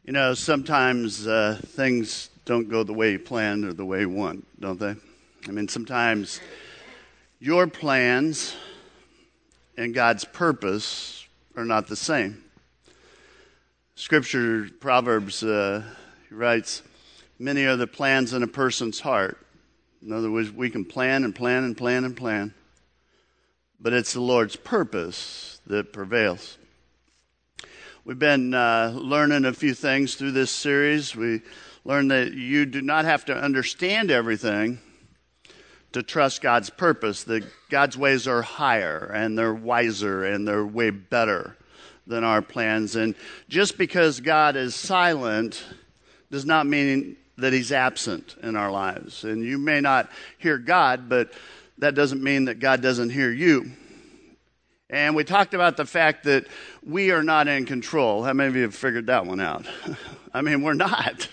You know, sometimes things don't go the way you planned or the way you want, don't they? I mean, sometimes your plans and God's purpose are not the same. Scripture, Proverbs, writes, many are the plans in a person's heart. In other words, we can plan and plan and plan and plan, but it's the Lord's purpose that prevails. We've been learning a few things through this series. We learned that you do not have to understand everything to trust God's purpose, that God's ways are higher and they're wiser and they're way better than our plans. And just because God is silent does not mean that he's absent in our lives. And you may not hear God, but that doesn't mean that God doesn't hear you. And we talked about the fact that we are not in control. How many of you have figured that one out? I mean, we're not.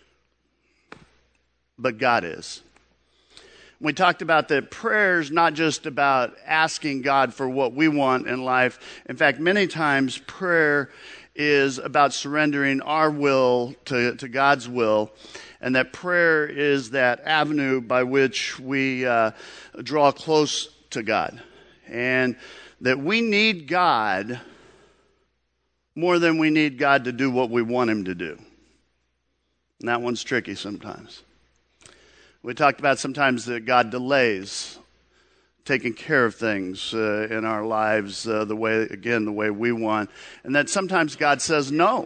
But God is. We talked about that prayer is not just about asking God for what we want in life. In fact, many times prayer is about surrendering our will to God's will. And that prayer is that avenue by which we draw close to God. And that we need God more than we need God to do what we want him to do. And that one's tricky sometimes. We talked about sometimes that God delays taking care of things in our lives the way we want. And that sometimes God says no.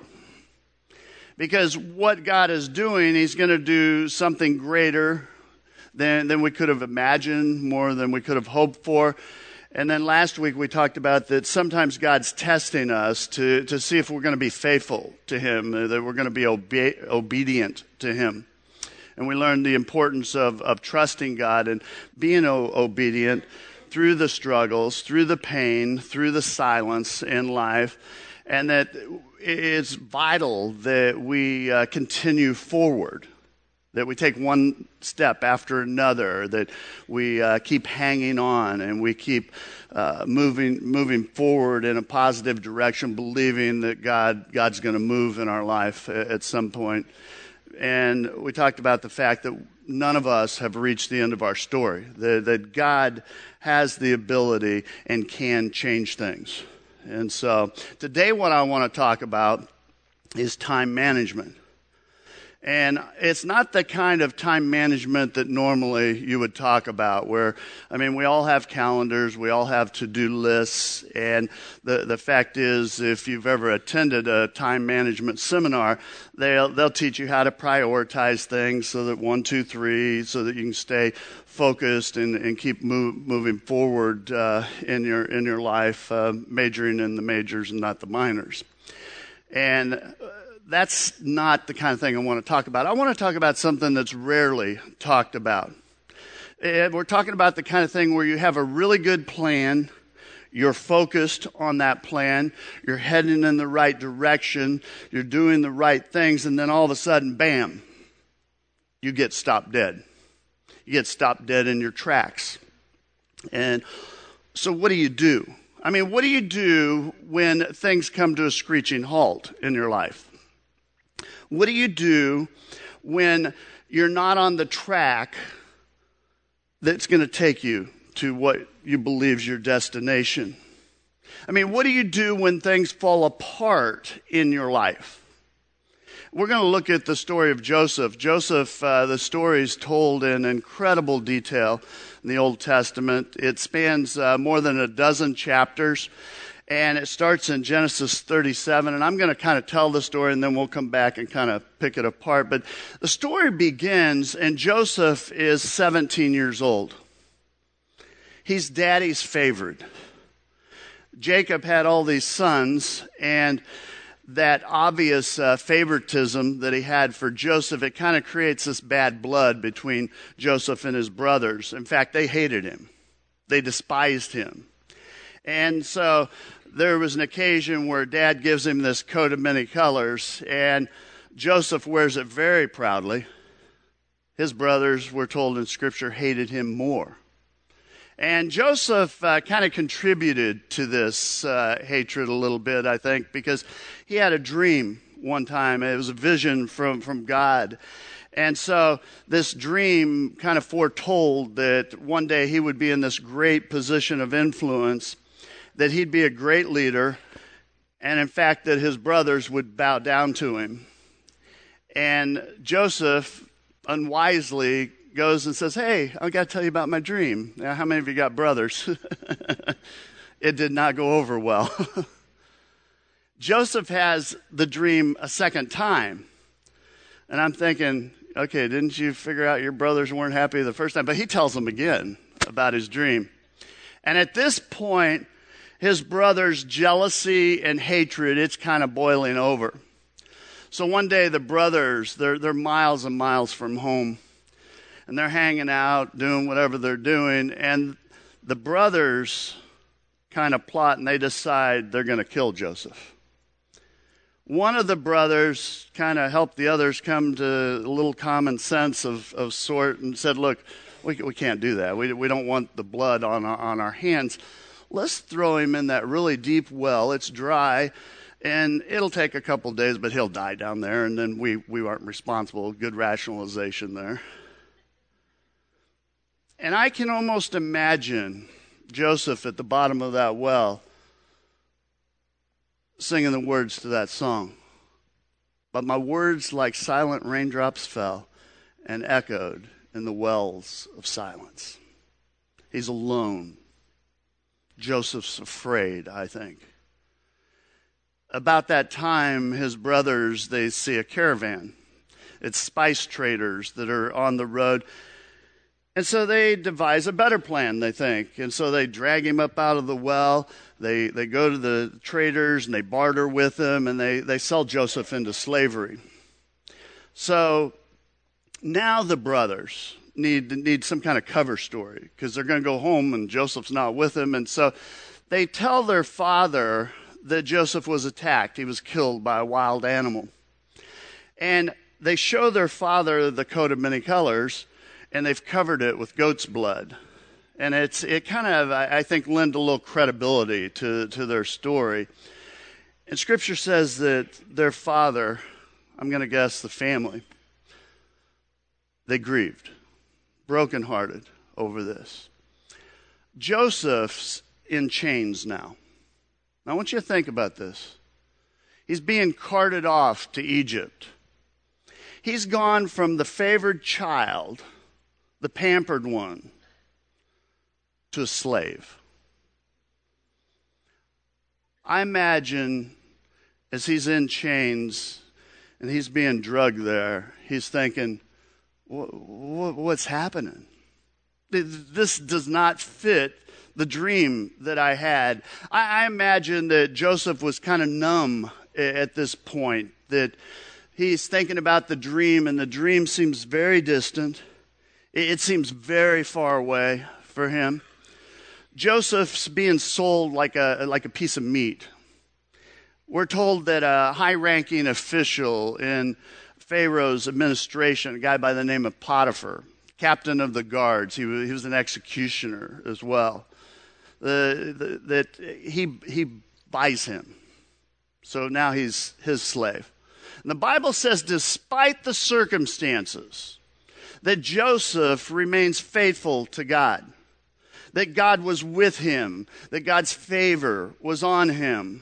Because what God is doing, he's going to do something greater than we could have imagined, more than we could have hoped for. And then last week we talked about that sometimes God's testing us to see if we're going to be faithful to him, that we're going to be obedient to him. And we learned the importance of trusting God and being obedient through the struggles, through the pain, through the silence in life. And that it's vital that we continue forward, that we take one step after another, that we keep hanging on and we keep moving forward in a positive direction, believing that God's going to move in our life at some point. And we talked about the fact that none of us have reached the end of our story, that God has the ability and can change things. And so today what I want to talk about is time management. And it's not the kind of time management that normally you would talk about where, we all have calendars, we all have to-do lists, and the fact is, if you've ever attended a time management seminar, they'll teach you how to prioritize things so that 1, 2, 3, so that you can stay focused and keep moving forward in your life, majoring in the majors and not the minors. And that's not the kind of thing I want to talk about. I want to talk about something that's rarely talked about. And we're talking about the kind of thing where you have a really good plan, you're focused on that plan, you're heading in the right direction, you're doing the right things, and then all of a sudden, bam, you get stopped dead. You get stopped dead in your tracks. And so what do you do? What do you do when things come to a screeching halt in your life? What do you do when you're not on the track that's going to take you to what you believe is your destination? What do you do when things fall apart in your life? We're going to look at the story of Joseph. Joseph, the story is told in incredible detail in the Old Testament. It spans more than a dozen chapters. And it starts in Genesis 37, and I'm going to kind of tell the story, and then we'll come back and kind of pick it apart. But the story begins, and Joseph is 17 years old. He's daddy's favorite. Jacob had all these sons, and that obvious favoritism that he had for Joseph, it kind of creates this bad blood between Joseph and his brothers. In fact, they hated him. They despised him. And so there was an occasion where Dad gives him this coat of many colors, and Joseph wears it very proudly. His brothers, we're told in Scripture, hated him more. And Joseph kind of contributed to this hatred a little bit, I think, because he had a dream one time. It was a vision from God. And so this dream kind of foretold that one day he would be in this great position of influence, that he'd be a great leader, and in fact that his brothers would bow down to him. And Joseph unwisely goes and says, hey, I've got to tell you about my dream. Now, how many of you got brothers? It did not go over well. Joseph has the dream a second time. And I'm thinking, okay, didn't you figure out your brothers weren't happy the first time? But he tells them again about his dream. And at this point, his brothers' jealousy and hatred, it's kind of boiling over. So one day the brothers, they're miles and miles from home. And they're hanging out, doing whatever they're doing. And the brothers kind of plot and they decide they're going to kill Joseph. One of the brothers kind of helped the others come to a little common sense of sort and said, look, we can't do that. We don't want the blood on our hands. Let's throw him in that really deep well. It's dry, and it'll take a couple days, but he'll die down there, and then we aren't responsible. Good rationalization there. And I can almost imagine Joseph at the bottom of that well singing the words to that song. But my words like silent raindrops fell and echoed in the wells of silence. He's alone. Joseph's afraid, I think. About that time, his brothers, they see a caravan. It's spice traders that are on the road. And so they devise a better plan, they think. And so they drag him up out of the well. They go to the traders and they barter with them and they sell Joseph into slavery. So now the brothers need some kind of cover story because they're going to go home and Joseph's not with them. And so they tell their father that Joseph was attacked. He was killed by a wild animal. And they show their father the coat of many colors, and they've covered it with goat's blood. And it kind of, I think, lend a little credibility to their story. And Scripture says that their father, I'm going to guess the family, they grieved, brokenhearted over this. Joseph's in chains now. Now, I want you to think about this. He's being carted off to Egypt. He's gone from the favored child, the pampered one, to a slave. I imagine as he's in chains and he's being drugged there, he's thinking, what's happening? This does not fit the dream that I had. I imagine that Joseph was kind of numb at this point, that he's thinking about the dream, and the dream seems very distant. It seems very far away for him. Joseph's being sold like a piece of meat. We're told that a high-ranking official in Pharaoh's administration, a guy by the name of Potiphar, captain of the guards, he was an executioner as well, that he buys him. So now he's his slave. And the Bible says, despite the circumstances, that Joseph remains faithful to God, that God was with him, that God's favor was on him.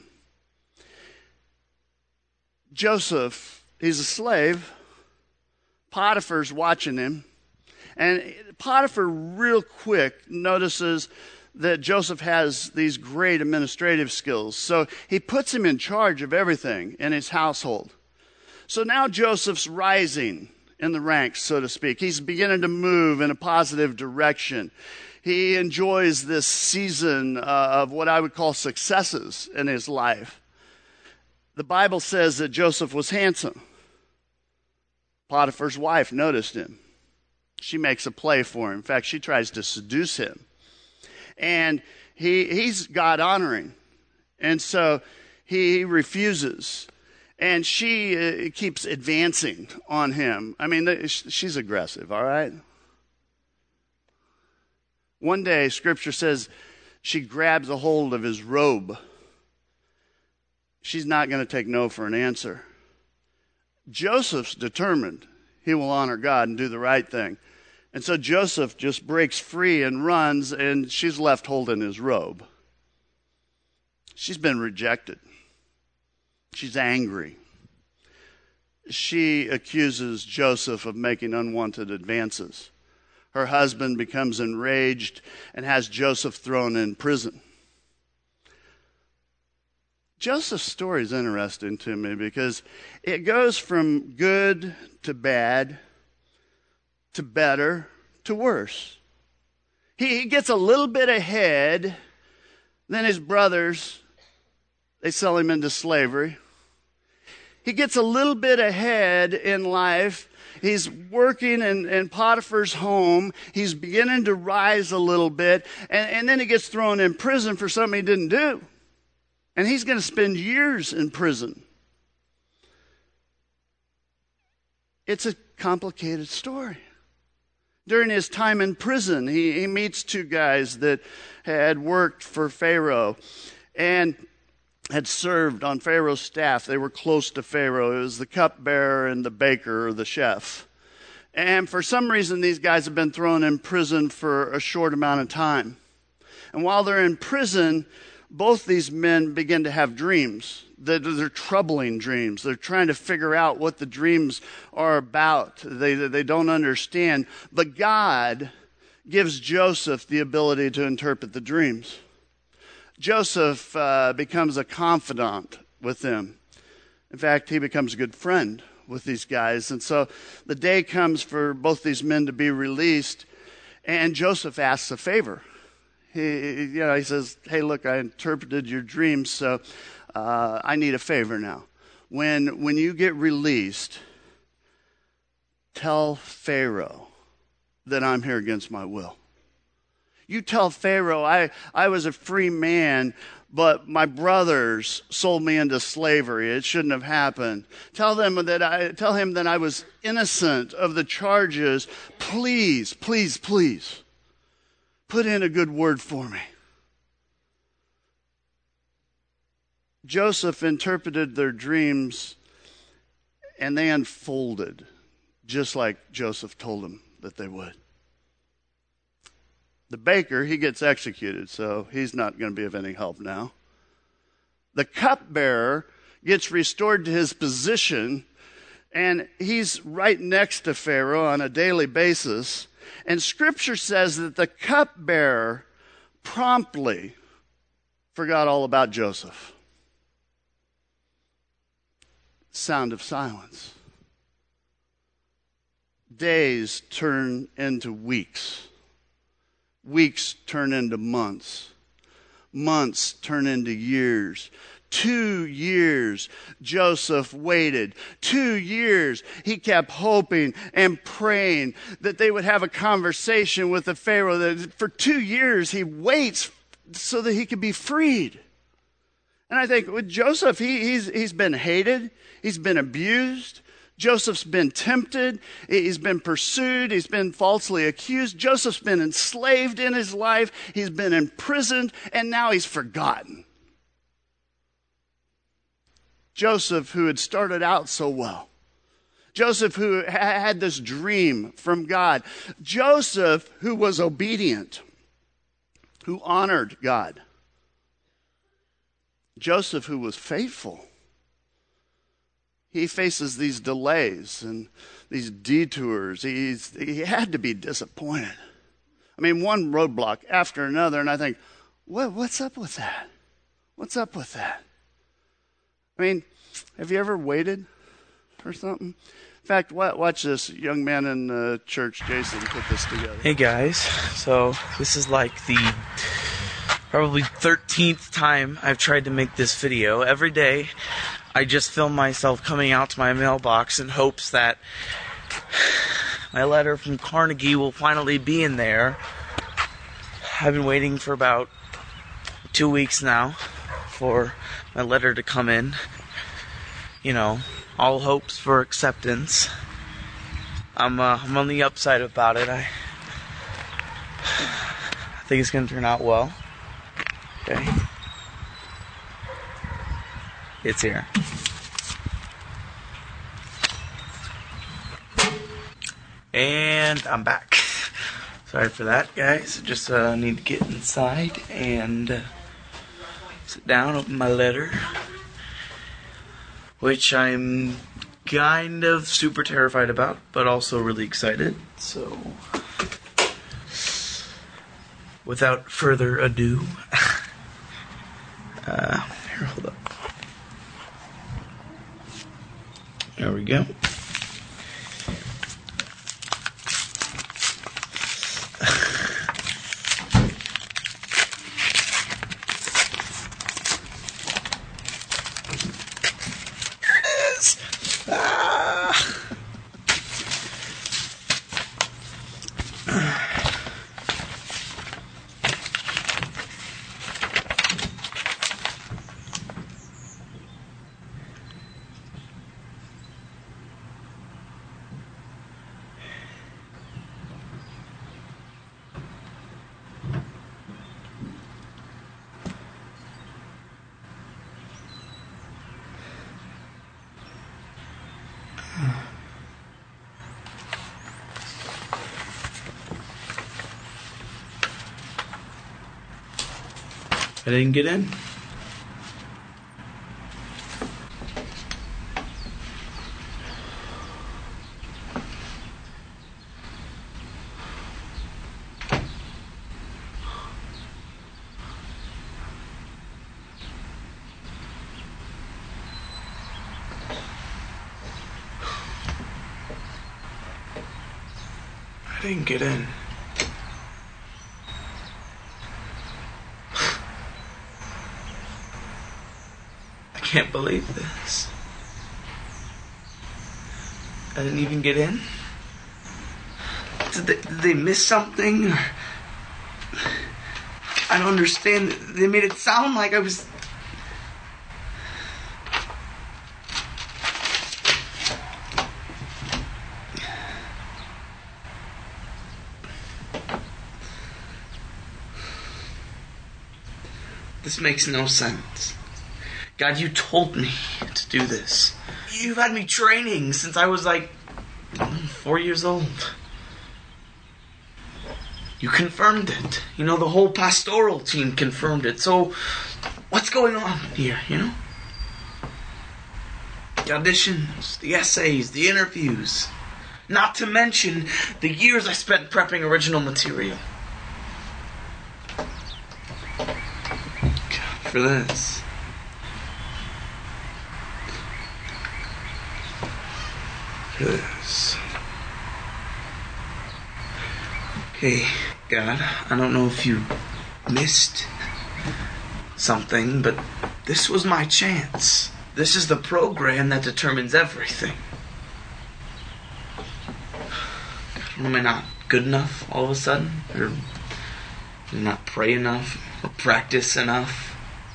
Joseph, he's a slave. Potiphar's watching him. And Potiphar real quick notices that Joseph has these great administrative skills. So he puts him in charge of everything in his household. So now Joseph's rising in the ranks, so to speak. He's beginning to move in a positive direction. He enjoys this season of what I would call successes in his life. The Bible says that Joseph was handsome. Potiphar's wife noticed him. She makes a play for him. In fact, she tries to seduce him. And he's God-honoring. And so he refuses. And she keeps advancing on him. I mean, she's aggressive, all right? One day, Scripture says she grabs a hold of his robe. She's not going to take no for an answer. Joseph's determined he will honor God and do the right thing. And so Joseph just breaks free and runs, and she's left holding his robe. She's been rejected. She's angry. She accuses Joseph of making unwanted advances. Her husband becomes enraged and has Joseph thrown in prison. Joseph's story is interesting to me because it goes from good to bad to better to worse. He gets a little bit ahead, then his brothers, they sell him into slavery. He gets a little bit ahead in life. He's working in Potiphar's home. He's beginning to rise a little bit. And then he gets thrown in prison for something he didn't do. And he's going to spend years in prison. It's a complicated story. During his time in prison, he meets two guys that had worked for Pharaoh and had served on Pharaoh's staff. They were close to Pharaoh. It was the cupbearer and the baker, or the chef. And for some reason, these guys have been thrown in prison for a short amount of time. And while they're in prison, both these men begin to have dreams. They're troubling dreams. They're trying to figure out what the dreams are about. They don't understand. But God gives Joseph the ability to interpret the dreams. Joseph becomes a confidant with them. In fact, he becomes a good friend with these guys. And so the day comes for both these men to be released, and Joseph asks a favor. He says, hey, look, I interpreted your dreams, so I need a favor now. When you get released, tell Pharaoh that I'm here against my will. You tell Pharaoh I was a free man, but my brothers sold me into slavery. It shouldn't have happened. Tell him that I was innocent of the charges. Please, please, please, put in a good word for me. Joseph interpreted their dreams, and they unfolded just like Joseph told them that they would. The baker, he gets executed, so he's not going to be of any help now. The cupbearer gets restored to his position, and he's right next to Pharaoh on a daily basis. And Scripture says that the cupbearer promptly forgot all about Joseph. Sound of silence. Days turn into weeks. Weeks turn into months. Months turn into years. 2 years Joseph waited. 2 years he kept hoping and praying that they would have a conversation with the Pharaoh. That for 2 years he waits so that he could be freed. And I think with Joseph, he's been hated. He's been abused. Joseph's been tempted. He's been pursued. He's been falsely accused. Joseph's been enslaved in his life. He's been imprisoned, and now he's forgotten. Joseph, who had started out so well. Joseph, who had this dream from God. Joseph, who was obedient, who honored God. Joseph, who was faithful. He faces these delays and these detours. He had to be disappointed. I mean, one roadblock after another, and I think, what's up with that? What's up with that? I mean, have you ever waited for something? In fact, watch this young man in the church, Jason, put this together. Hey guys, so this is like the probably 13th time I've tried to make this video. Every day I just film myself coming out to my mailbox in hopes that my letter from Carnegie will finally be in there. I've been waiting for about 2 weeks now for my letter to come in. You know, all hopes for acceptance. I'm on the upside about it. I think it's going to turn out well. Okay. It's here. And I'm back. Sorry for that, guys. Just need to get inside and sit down, open my letter, which I'm kind of super terrified about, but also really excited. So, without further ado, here, hold up. There we go. I didn't get in. I didn't get in. I can't believe this. I didn't even get in? Did they miss something? I don't understand. They made it sound like I was... This makes no sense. God, you told me to do this. You've had me training since I was like 4 years old. You confirmed it. You know, the whole pastoral team confirmed it. So, what's going on here, you know? The auditions, the essays, the interviews. Not to mention the years I spent prepping original material. God, for this. This. Okay, God, I don't know if you missed something, but this was my chance. This is the program that determines everything. Am I not good enough all of a sudden? Or not pray enough? Or practice enough?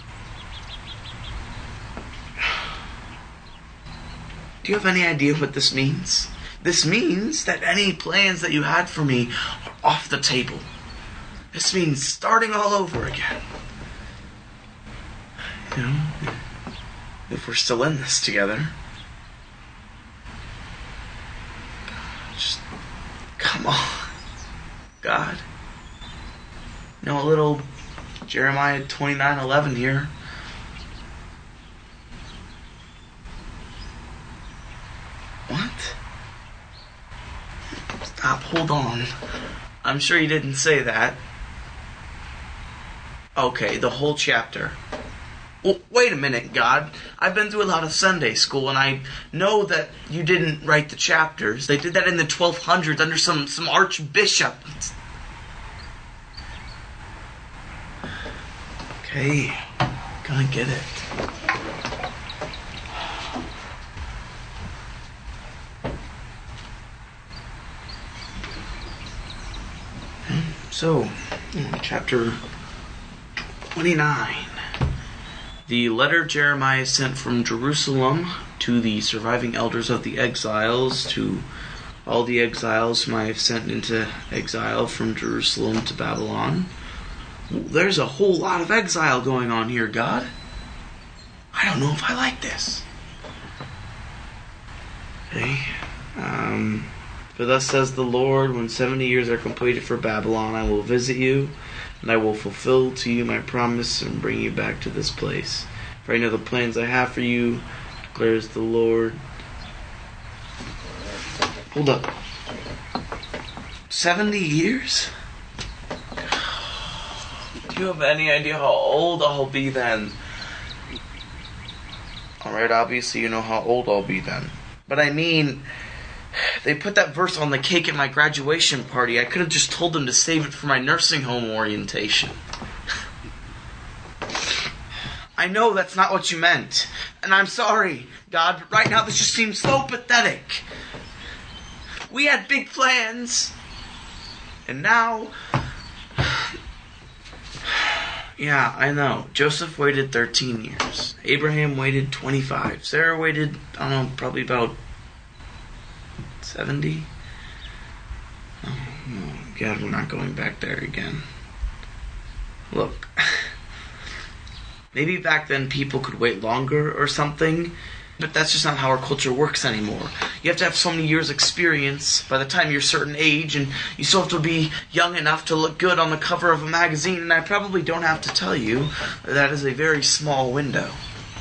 Do you have any idea what this means? This means that any plans that you had for me are off the table. This means starting all over again. You know, if we're still in this together. Just, come on, God. You know, a little Jeremiah 29:11 here. What? Stop, hold on. I'm sure you didn't say that. Okay, the whole chapter. Well, wait a minute, God. I've been through a lot of Sunday school, and I know that you didn't write the chapters. They did that in the 1200s under some archbishop. Okay, gonna get it. So, chapter 29. The letter Jeremiah sent from Jerusalem to the surviving elders of the exiles, to all the exiles whom I have sent into exile from Jerusalem to Babylon. There's a whole lot of exile going on here, God. I don't know if I like this. Okay. For thus says the Lord, when 70 years are completed for Babylon, I will visit you, and I will fulfill to you my promise and bring you back to this place. For I know the plans I have for you, declares the Lord. Hold up. 70 years? Do you have any idea how old I'll be then? Alright, obviously you know how old I'll be then. But I mean, they put that verse on the cake at my graduation party. I could have just told them to save it for my nursing home orientation. I know that's not what you meant. And I'm sorry, God, but right now this just seems so pathetic. We had big plans. And now... Yeah, I know. Joseph waited 13 years. Abraham waited 25. Sarah waited, I don't know, probably about 70. Oh, God, we're not going back there again. Look, maybe back then people could wait longer or something, but that's just not how our culture works anymore. You have to have so many years experience by the time you're a certain age, and you still have to be young enough to look good on the cover of a magazine, and I probably don't have to tell you that is a very small window.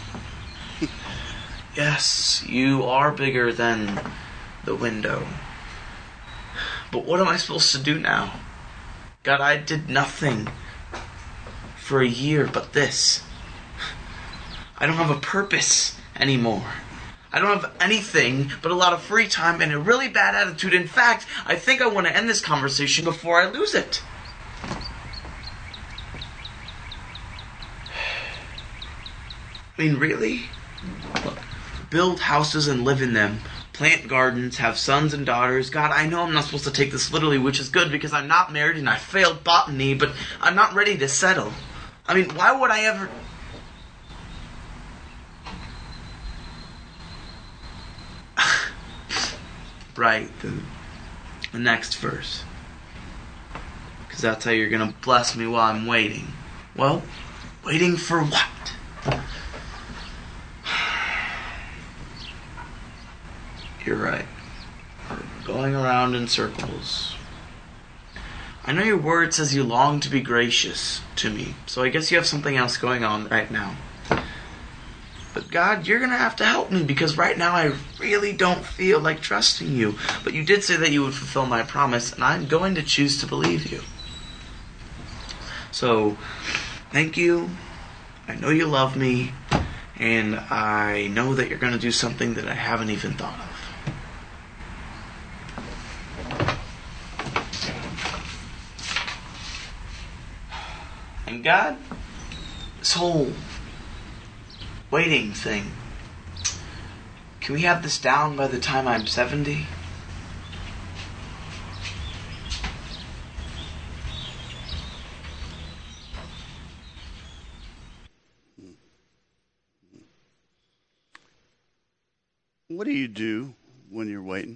Yes, you are bigger than the window. But what am I supposed to do now? God, I did nothing for a year but this. I don't have a purpose anymore. I don't have anything but a lot of free time and a really bad attitude. In fact, I think I want to end this conversation before I lose it. I mean, really? Look, build houses and live in them. Plant gardens, have sons and daughters. God, I know I'm not supposed to take this literally, which is good because I'm not married and I failed botany, but I'm not ready to settle. I mean, why would I ever... Right, the next verse. Because that's how you're going to bless me while I'm waiting. Well, waiting for what? You're right. We're going around in circles. I know your word says you long to be gracious to me, so I guess you have something else going on right now. But God, you're going to have to help me because right now I really don't feel like trusting you. But you did say that you would fulfill my promise, and I'm going to choose to believe you. So, thank you. I know you love me, and I know that you're going to do something that I haven't even thought of. And God, this whole waiting thing, can we have this down by the time I'm 70? What do you do when you're waiting?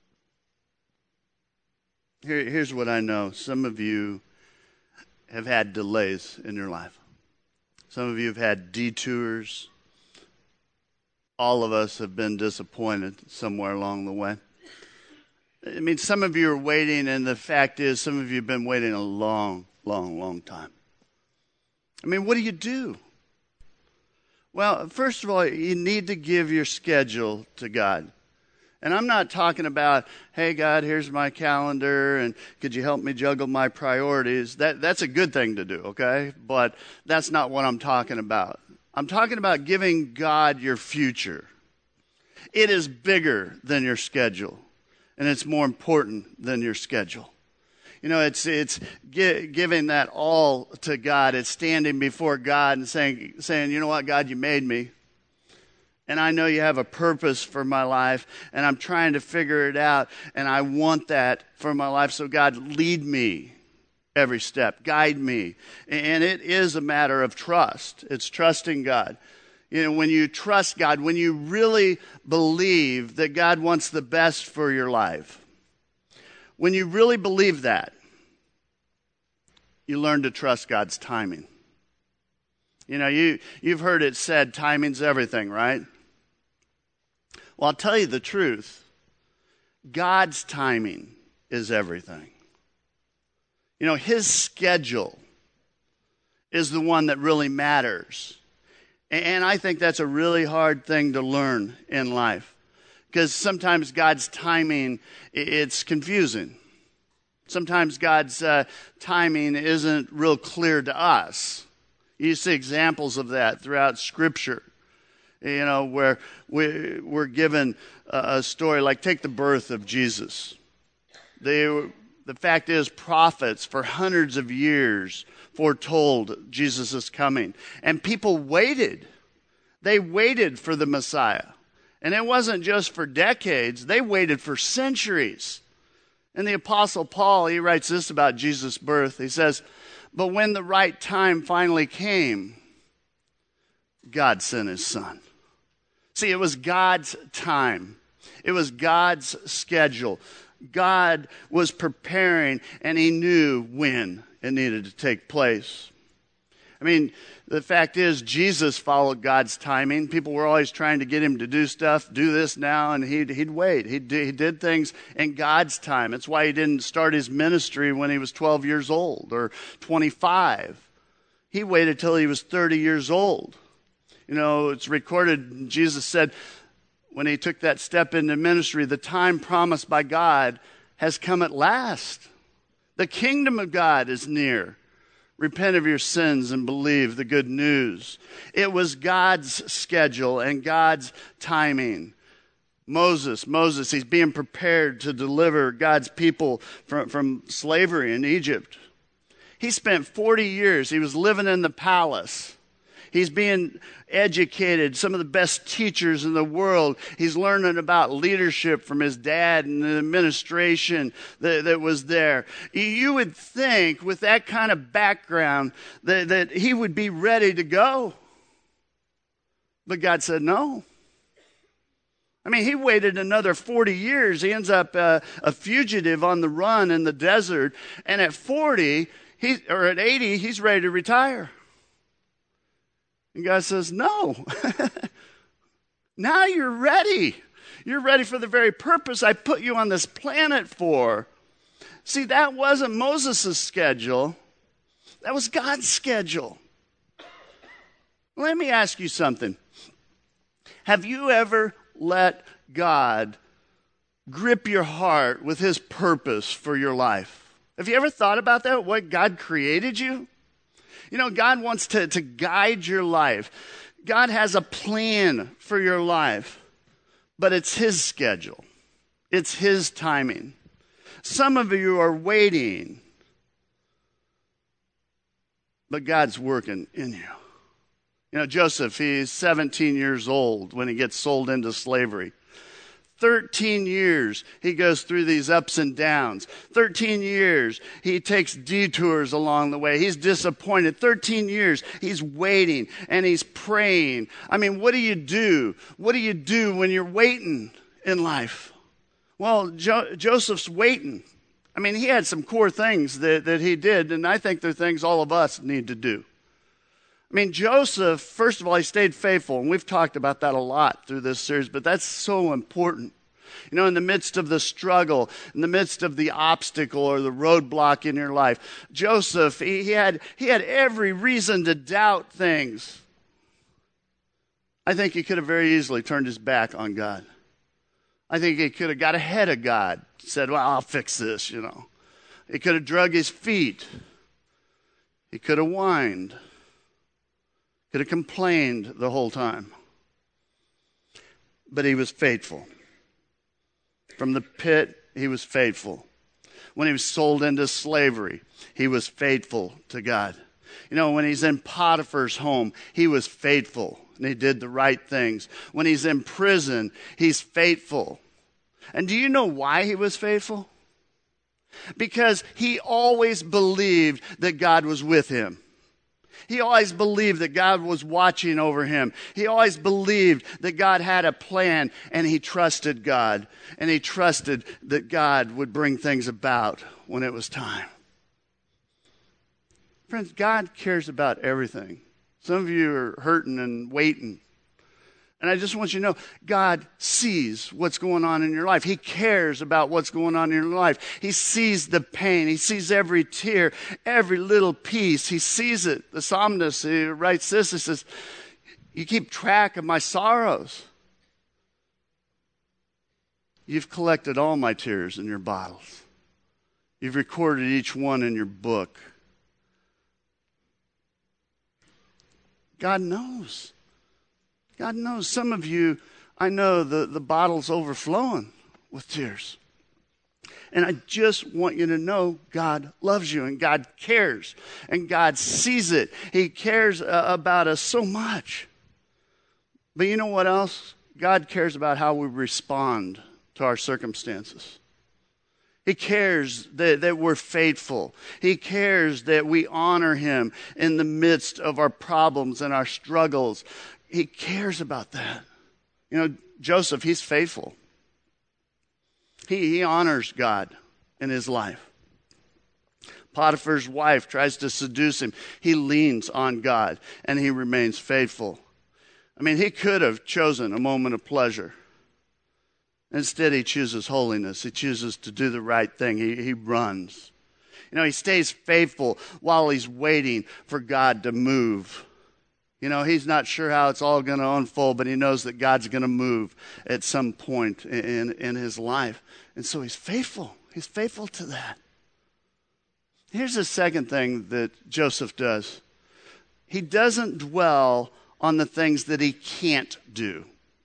Here's what I know. Some of you have had delays in your life. Some of you have had detours. All of us have been disappointed somewhere along the way. I mean, some of you are waiting, and the fact is, some of you have been waiting a long, long, long time. I mean, what do you do? Well, first of all, you need to give your schedule to God. And I'm not talking about, hey, God, here's my calendar, and could you help me juggle my priorities? That's a good thing to do, okay? But that's not what I'm talking about. I'm talking about giving God your future. It is bigger than your schedule, and it's more important than your schedule. You know, it's giving that all to God. It's standing before God and saying, you know what, God, you made me. And I know you have a purpose for my life, and I'm trying to figure it out, and I want that for my life. So God, lead me every step. Guide me. And it is a matter of trust. It's trusting God. You know, when you trust God, when you really believe that God wants the best for your life, when you really believe that, you learn to trust God's timing. You know, you've heard it said, timing's everything, right? Well, I'll tell you the truth. God's timing is everything. You know, his schedule is the one that really matters. And I think that's a really hard thing to learn in life. Because sometimes God's timing, it's confusing. Sometimes God's timing isn't real clear to us. You see examples of that throughout Scripture. You know, where we're given a story, like take the birth of Jesus. The fact is, prophets for hundreds of years foretold Jesus' coming. And people waited. They waited for the Messiah. And it wasn't just for decades. They waited for centuries. And the Apostle Paul, he writes this about Jesus' birth. He says, but when the right time finally came, God sent his son. See, it was God's time. It was God's schedule. God was preparing, and he knew when it needed to take place. I mean, the fact is, Jesus followed God's timing. People were always trying to get him to do stuff, do this now, and he'd wait. He did things in God's time. That's why he didn't start his ministry when he was 12 years old or 25. He waited till he was 30 years old. You know, it's recorded, Jesus said, when he took that step into ministry, the time promised by God has come at last. The kingdom of God is near. Repent of your sins and believe the good news. It was God's schedule and God's timing. Moses, he's being prepared to deliver God's people from slavery in Egypt. He spent 40 years, he was living in the palace. He's being educated, some of the best teachers in the world. He's learning about leadership from his dad and the administration that was there. You would think with that kind of background that he would be ready to go. But God said no. I mean, he waited another 40 years. He ends up a fugitive on the run in the desert. And at 40, at 80, he's ready to retire. And God says, no. Now you're ready. You're ready for the very purpose I put you on this planet for. See, that wasn't Moses' schedule. That was God's schedule. Let me ask you something. Have you ever let God grip your heart with his purpose for your life? Have you ever thought about that, what God created you? You know, God wants to guide your life. God has a plan for your life, but it's his schedule. It's his timing. Some of you are waiting, but God's working in you. You know, Joseph, he's 17 years old when he gets sold into slavery. 13 years, he goes through these ups and downs. 13 years, he takes detours along the way. He's disappointed. 13 years, he's waiting and he's praying. I mean, what do you do? What do you do when you're waiting in life? Well, Joseph's waiting. I mean, he had some core things that he did, and I think they're things all of us need to do. I mean, Joseph, first of all, he stayed faithful, and we've talked about that a lot through this series, but that's so important. You know, in the midst of the struggle, in the midst of the obstacle or the roadblock in your life, Joseph, he had every reason to doubt things. I think he could have very easily turned his back on God. I think he could have got ahead of God, said, well, I'll fix this, you know. He could have drug his feet. He could have whined. Could have complained the whole time. But he was faithful. From the pit, he was faithful. When he was sold into slavery, he was faithful to God. You know, when he's in Potiphar's home, he was faithful and he did the right things. When he's in prison, he's faithful. And do you know why he was faithful? Because he always believed that God was with him. He always believed that God was watching over him. He always believed that God had a plan, and he trusted God. And he trusted that God would bring things about when it was time. Friends, God cares about everything. Some of you are hurting and waiting. And I just want you to know, God sees what's going on in your life. He cares about what's going on in your life. He sees the pain. He sees every tear, every little piece. He sees it. The psalmist, he writes this, he says, you keep track of my sorrows. You've collected all my tears in your bottles. You've recorded each one in your book. God knows. God knows. Some of you, I know the bottle's overflowing with tears. And I just want you to know God loves you and God cares and God sees it. He cares about us so much. But you know what else? God cares about how we respond to our circumstances. He cares that we're faithful. He cares that we honor him in the midst of our problems and our struggles. He cares about that. You know, Joseph, he's faithful. He honors God in his life. Potiphar's wife tries to seduce him. He leans on God and he remains faithful. I mean, he could have chosen a moment of pleasure. Instead, he chooses holiness. He chooses to do the right thing. He runs. You know, he stays faithful while he's waiting for God to move. You know, he's not sure how it's all going to unfold, but he knows that God's going to move at some point in his life. And so he's faithful. He's faithful to that. Here's the second thing that Joseph does. He doesn't dwell on the things that he can't do.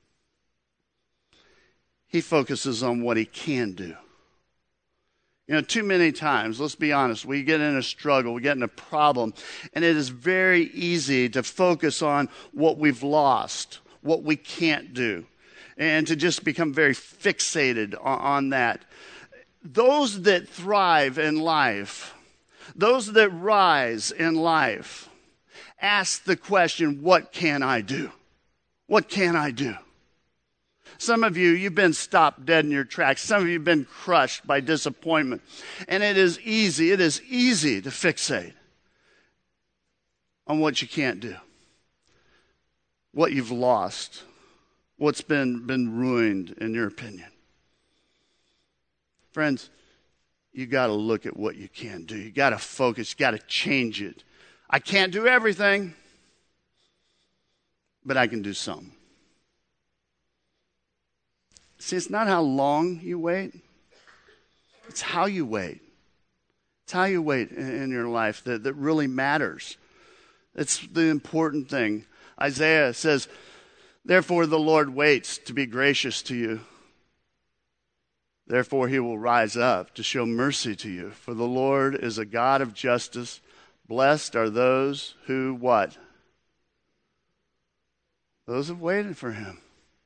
He focuses on what he can do. You know, too many times, let's be honest, we get in a struggle, we get in a problem, and it is very easy to focus on what we've lost, what we can't do, and to just become very fixated on that. Those that thrive in life, those that rise in life, ask the question, what can I do? What can I do? Some of you, you've been stopped dead in your tracks. Some of you have been crushed by disappointment. And it is easy to fixate on what you can't do, what you've lost, what's been ruined in your opinion. Friends, you got to look at what you can do. You got to focus, you got to change it. I can't do everything, but I can do some. See, it's not how long you wait. It's how you wait. It's how you wait in your life that really matters. It's the important thing. Isaiah says, therefore the Lord waits to be gracious to you. Therefore he will rise up to show mercy to you. For the Lord is a God of justice. Blessed are those who what? Those who've waited for him.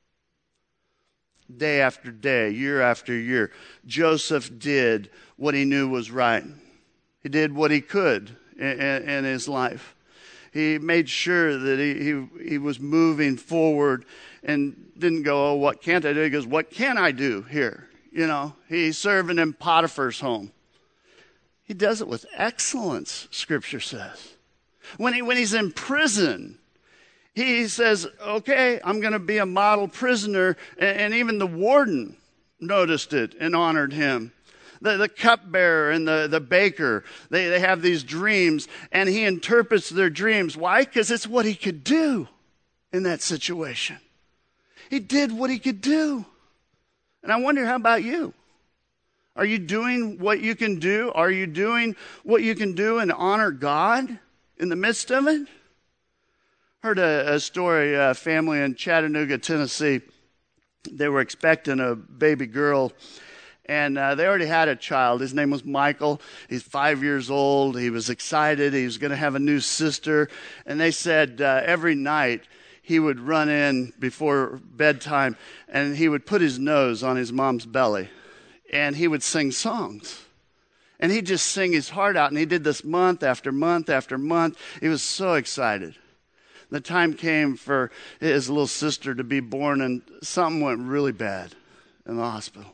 Day after day, year after year, Joseph did what he knew was right. He did what he could in his life. He made sure that he was moving forward and didn't go, oh, what can't I do? He goes, what can I do here? You know, he's serving in Potiphar's home. He does it with excellence, Scripture says. When he's in prison, he says, okay, I'm going to be a model prisoner. And even the warden noticed it and honored him. The cupbearer and the baker, they have these dreams, and he interprets their dreams. Why? Because it's what he could do in that situation. He did what he could do. And I wonder, how about you? Are you doing what you can do? Are you doing what you can do and honor God in the midst of it? Heard a story, a family in Chattanooga, Tennessee. They were expecting a baby girl, and they already had a child. His name was Michael. He's 5 years old. He was excited. He was going to have a new sister. And they said every night he would run in before bedtime, and he would put his nose on his mom's belly, and he would sing songs. And he'd just sing his heart out, and he did this month after month after month. He was so excited. The time came for his little sister to be born, and something went really bad in the hospital.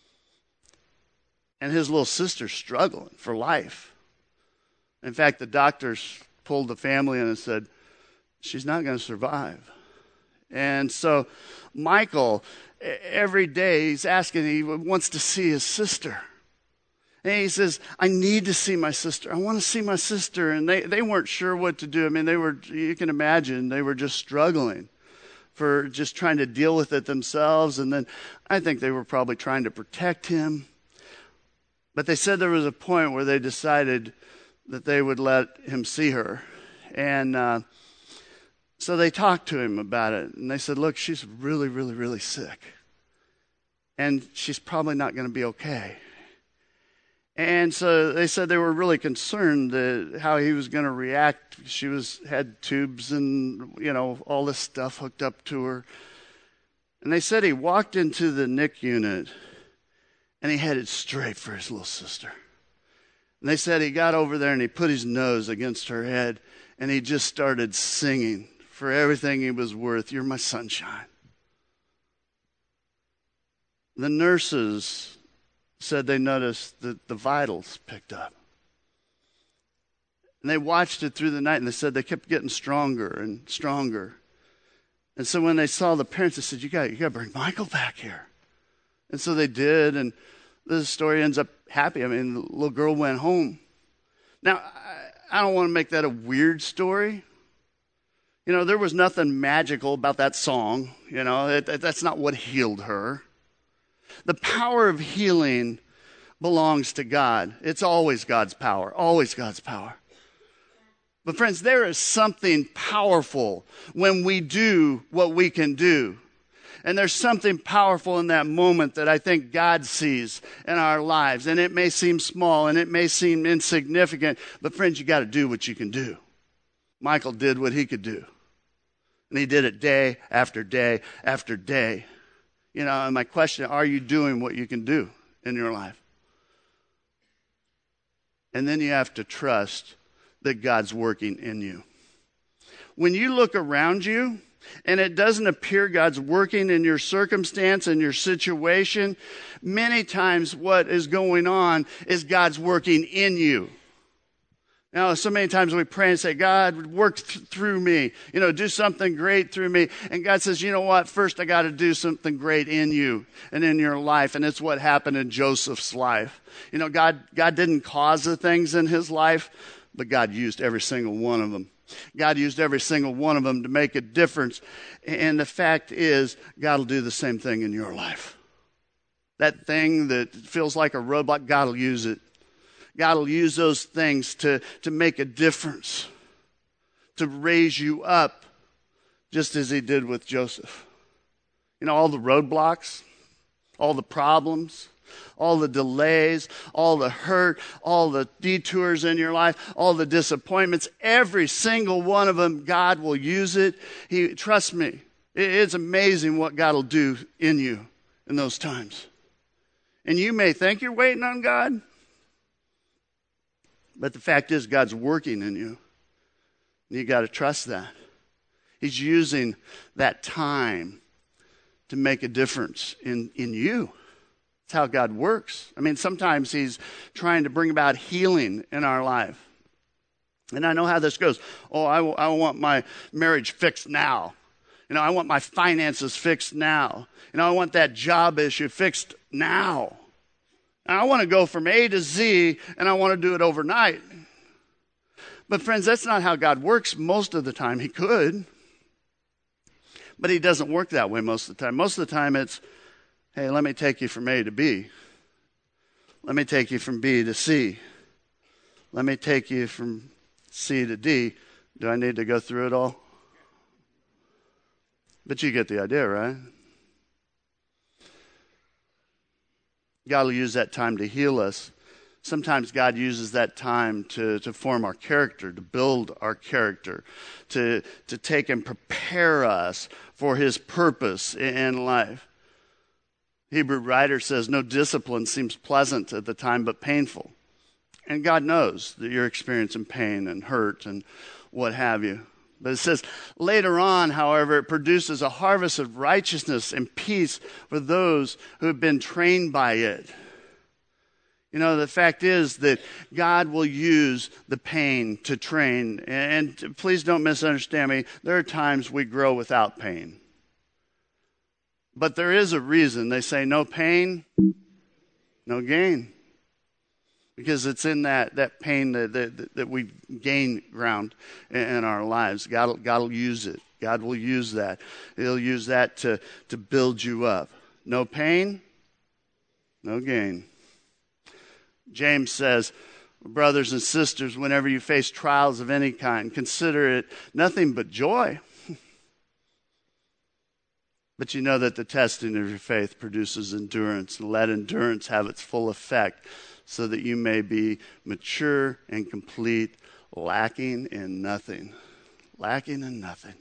And his little sister's struggling for life. In fact, the doctors pulled the family in and said, she's not going to survive. And so Michael, every day he's asking, he wants to see his sister. And he says, I need to see my sister. I want to see my sister. And they weren't sure what to do. I mean, you can imagine, they were just struggling for just trying to deal with it themselves. And then I think they were probably trying to protect him. But they said there was a point where they decided that they would let him see her. And so they talked to him about it. And they said, look, she's really, really, really sick. And she's probably not going to be okay. And so they said they were really concerned that how he was going to react. She had tubes and, all this stuff hooked up to her. And they said he walked into the NIC unit and he headed straight for his little sister. And they said he got over there and he put his nose against her head and he just started singing for everything he was worth. You're my sunshine. The nurses said they noticed that the vitals picked up. And they watched it through the night and they said they kept getting stronger and stronger. And so when they saw the parents, they said, you got to bring Michael back here. And so they did, and the story ends up happy. I mean, the little girl went home. Now, I don't want to make that a weird story. There was nothing magical about that song. That's not what healed her. The power of healing belongs to God. It's always God's power, always God's power. But friends, there is something powerful when we do what we can do. And there's something powerful in that moment that I think God sees in our lives. And it may seem small and it may seem insignificant, but friends, you got to do what you can do. Michael did what he could do. And he did it day after day after day. And my question, are you doing what you can do in your life? And then you have to trust that God's working in you. When you look around you and it doesn't appear God's working in your circumstance and your situation, many times what is going on is God's working in you. Now, so many times we pray and say, God, work through me. Do something great through me. And God says, you know what? First, I got to do something great in you and in your life. And it's what happened in Joseph's life. God didn't cause the things in his life, but God used every single one of them. God used every single one of them to make a difference. And the fact is, God will do the same thing in your life. That thing that feels like a roadblock, God will use it. God will use those things to make a difference, to raise you up, just as he did with Joseph. All the roadblocks, all the problems, all the delays, all the hurt, all the detours in your life, all the disappointments, every single one of them, God will use it. Trust me, it's amazing what God will do in you in those times. And you may think you're waiting on God, but the fact is, God's working in you. And you got to trust that. He's using that time to make a difference in you. That's how God works. I mean, sometimes he's trying to bring about healing in our life. And I know how this goes. Oh, I want my marriage fixed now. I want my finances fixed now. I want that job issue fixed now. And I want to go from A to Z, and I want to do it overnight. But friends, that's not how God works most of the time. He could. But he doesn't work that way most of the time. Most of the time it's, hey, let me take you from A to B. Let me take you from B to C. Let me take you from C to D. Do I need to go through it all? But you get the idea, right? God will use that time to heal us. Sometimes God uses that time to form our character, to build our character, to take and prepare us for his purpose in life. Hebrew writer says, no discipline seems pleasant at the time, but painful. And God knows that you're experiencing pain and hurt and what have you. But it says, later on, however, it produces a harvest of righteousness and peace for those who have been trained by it. The fact is that God will use the pain to train. And please don't misunderstand me. There are times we grow without pain. But there is a reason. They say no pain, no gain. Because it's in that pain that we gain ground in our lives. God will use it. God will use that. He'll use that to build you up. No pain, no gain. James says, brothers and sisters, whenever you face trials of any kind, consider it nothing but joy. But you know that the testing of your faith produces endurance, and let endurance have its full effect, so that you may be mature and complete, lacking in nothing. Lacking in nothing.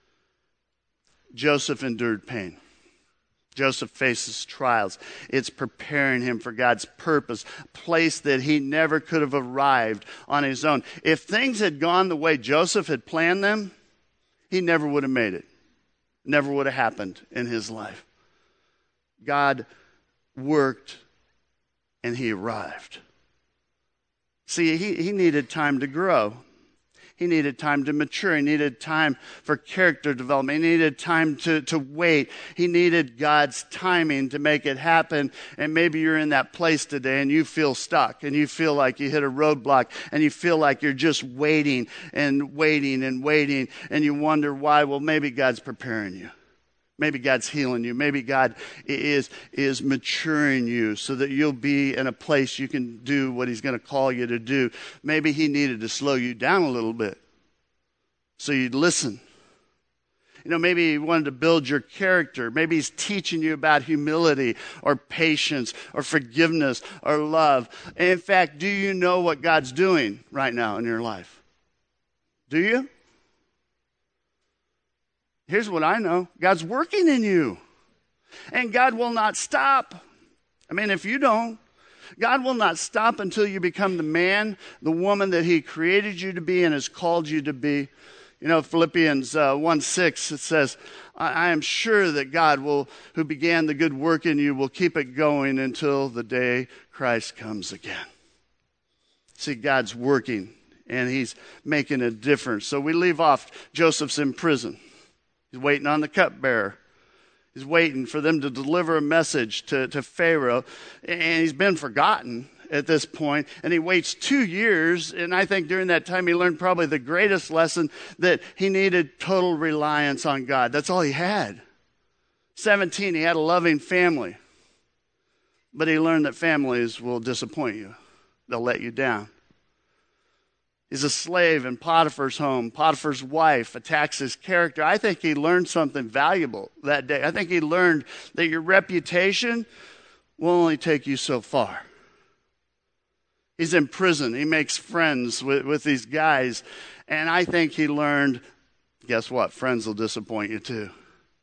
Joseph endured pain. Joseph faces trials. It's preparing him for God's purpose, a place that he never could have arrived on his own. If things had gone the way Joseph had planned them, he never would have made it. Never would have happened in his life. God worked and he arrived. See, he needed time to grow. He needed time to mature. He needed time for character development. He needed time to wait. He needed God's timing to make it happen. And maybe you're in that place today and you feel stuck and you feel like you hit a roadblock and you feel like you're just waiting and waiting and waiting and you wonder why. Well, maybe God's preparing you. Maybe God's healing you. Maybe God is maturing you so that you'll be in a place you can do what he's going to call you to do. Maybe he needed to slow you down a little bit so you'd listen. You know, maybe he wanted to build your character. Maybe he's teaching you about humility or patience or forgiveness or love. And in fact, do you know what God's doing right now in your life? Do you? Here's what I know. God's working in you. And God will not stop. I mean, if you don't, God will not stop until you become the man, the woman that he created you to be and has called you to be. You know, Philippians 1:6, it says, I am sure that God who began the good work in you will keep it going until the day Christ comes again. See, God's working and he's making a difference. So we leave off, Joseph's in prison. He's waiting on the cupbearer. He's waiting for them to deliver a message to Pharaoh. And he's been forgotten at this point. And he waits 2 years. And I think during that time he learned probably the greatest lesson, that he needed total reliance on God. That's all he had. 17, he had a loving family. But he learned that families will disappoint you. They'll let you down. He's a slave in Potiphar's home. Potiphar's wife attacks his character. I think he learned something valuable that day. I think he learned that your reputation will only take you so far. He's in prison. He makes friends with these guys. And I think he learned, guess what? Friends will disappoint you too.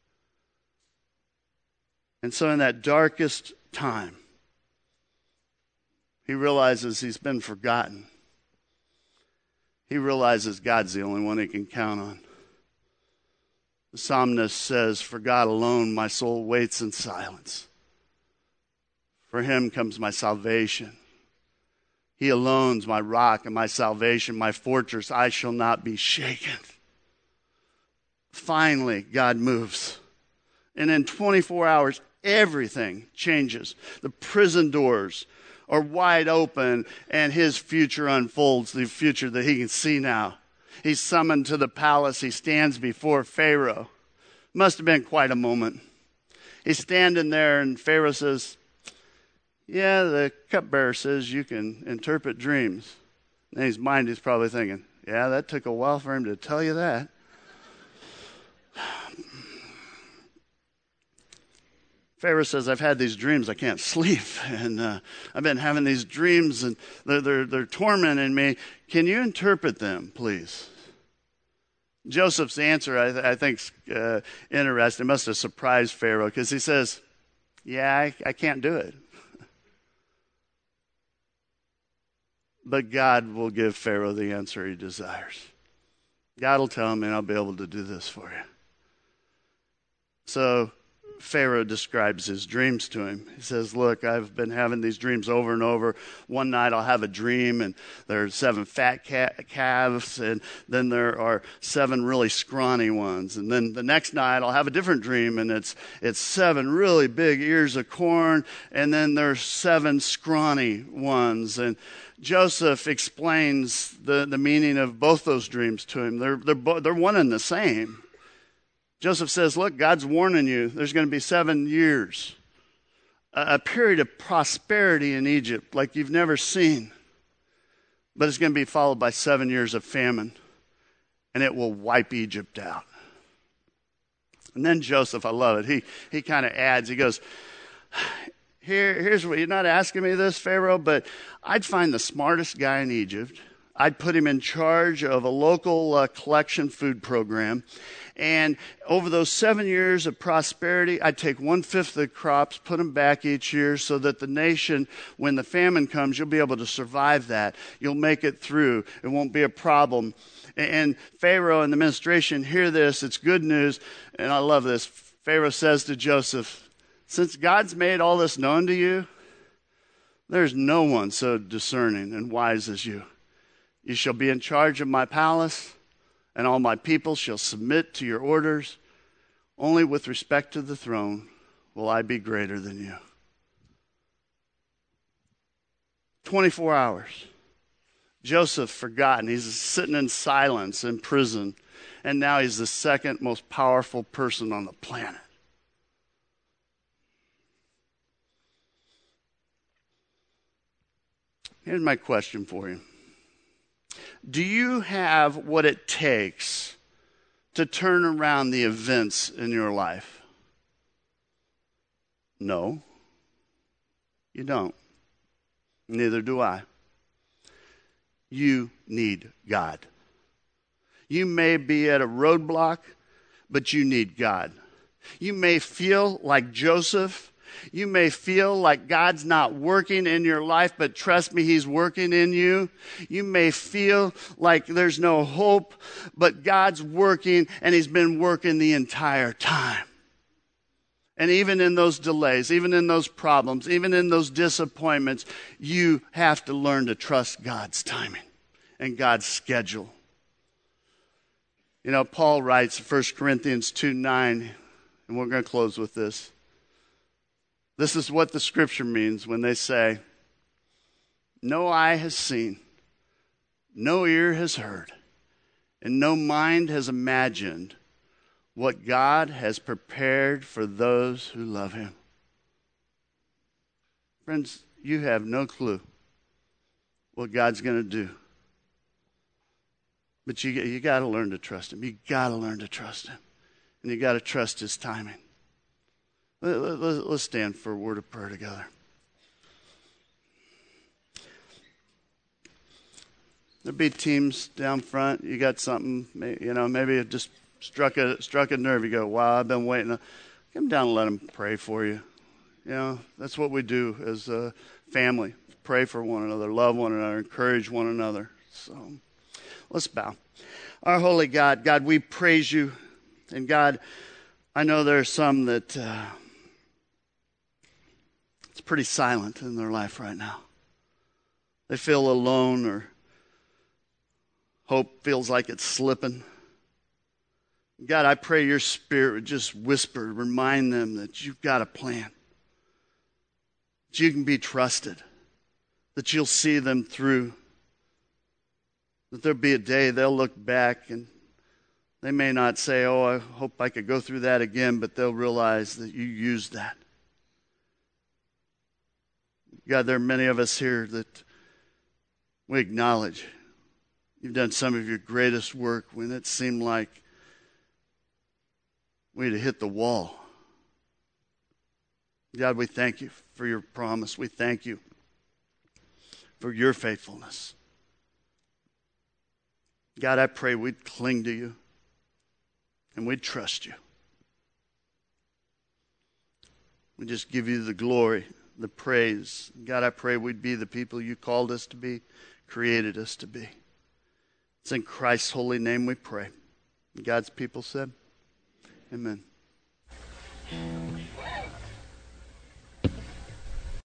And so in that darkest time, he realizes he's been forgotten. He realizes God's the only one he can count on. The psalmist says, for God alone my soul waits in silence. For him comes my salvation. He alone's my rock and my salvation, my fortress. I shall not be shaken. Finally, God moves. And in 24 hours, everything changes. The prison doors are wide open, and his future unfolds, the future that he can see now. He's summoned to the palace. He stands before Pharaoh. Must have been quite a moment. He's standing there, and Pharaoh says, yeah, the cupbearer says you can interpret dreams. In his mind, he's probably thinking, yeah, that took a while for him to tell you that. Pharaoh says, I've had these dreams. I can't sleep. And I've been having these dreams, and they're tormenting me. Can you interpret them, please? Joseph's answer, I think, is interesting. It must have surprised Pharaoh, because he says, yeah, I can't do it. But God will give Pharaoh the answer he desires. God will tell him, and I'll be able to do this for you. So Pharaoh describes his dreams to him. He says, look, I've been having these dreams over and over. One night I'll have a dream and there are 7 fat calves, and then there are 7 really scrawny ones. And then the next night I'll have a different dream, and it's 7 really big ears of corn, and then there's 7 scrawny ones. And Joseph explains the meaning of both those dreams to him. They're one and the same. Joseph says, look, God's warning you. There's going to be 7 years, a period of prosperity in Egypt like you've never seen. But it's going to be followed by 7 years of famine, and it will wipe Egypt out. And then Joseph, I love it. He kind of adds, he goes, here's what, you're not asking me this, Pharaoh, but I'd find the smartest guy in Egypt. I'd put him in charge of a local collection food program. And over those 7 years of prosperity, I'd take 1/5 of the crops, put them back each year so that the nation, when the famine comes, you'll be able to survive that. You'll make it through. It won't be a problem. And Pharaoh and the administration hear this. It's good news. And I love this. Pharaoh says to Joseph, since God's made all this known to you, there's no one so discerning and wise as you. You shall be in charge of my palace, and all my people shall submit to your orders. Only with respect to the throne will I be greater than you. 24 hours. Joseph forgotten. He's sitting in silence in prison, and now he's the second most powerful person on the planet. Here's my question for you. Do you have what it takes to turn around the events in your life? No, you don't. Neither do I. You need God. You may be at a roadblock, but you need God. You may feel like Joseph. You may feel like God's not working in your life, but trust me, He's working in you. You may feel like there's no hope, but God's working, and He's been working the entire time. And even in those delays, even in those problems, even in those disappointments, you have to learn to trust God's timing and God's schedule. You know, Paul writes in 1 Corinthians 2:9, and we're going to close with this. This is what the scripture means when they say, no eye has seen, no ear has heard, and no mind has imagined what God has prepared for those who love Him. Friends, you have no clue what God's going to do. But you got to learn to trust Him. You got to learn to trust Him. And you got to trust His timing. Let's stand for a word of prayer together. There'll be teams down front. You got something, you know, maybe it just struck a nerve. You go, wow, I've been waiting. Come down and let them pray for you. You know, that's what we do as a family. Pray for one another, love one another, encourage one another. So let's bow. Our holy God, we praise you. And God, I know there are some that it's pretty silent in their life right now. They feel alone, or hope feels like it's slipping. God, I pray your Spirit would just whisper, remind them that you've got a plan, that you can be trusted, that you'll see them through, that there'll be a day they'll look back and they may not say, oh, I hope I could go through that again, but they'll realize that you used that. God, there are many of us here that we acknowledge you've done some of your greatest work when it seemed like we had to hit the wall. God, we thank you for your promise. We thank you for your faithfulness. God, I pray we'd cling to you and we'd trust you. We just give you the glory, the praise. God, I pray we'd be the people you called us to be, created us to be. It's in Christ's holy name we pray. God's people said, amen.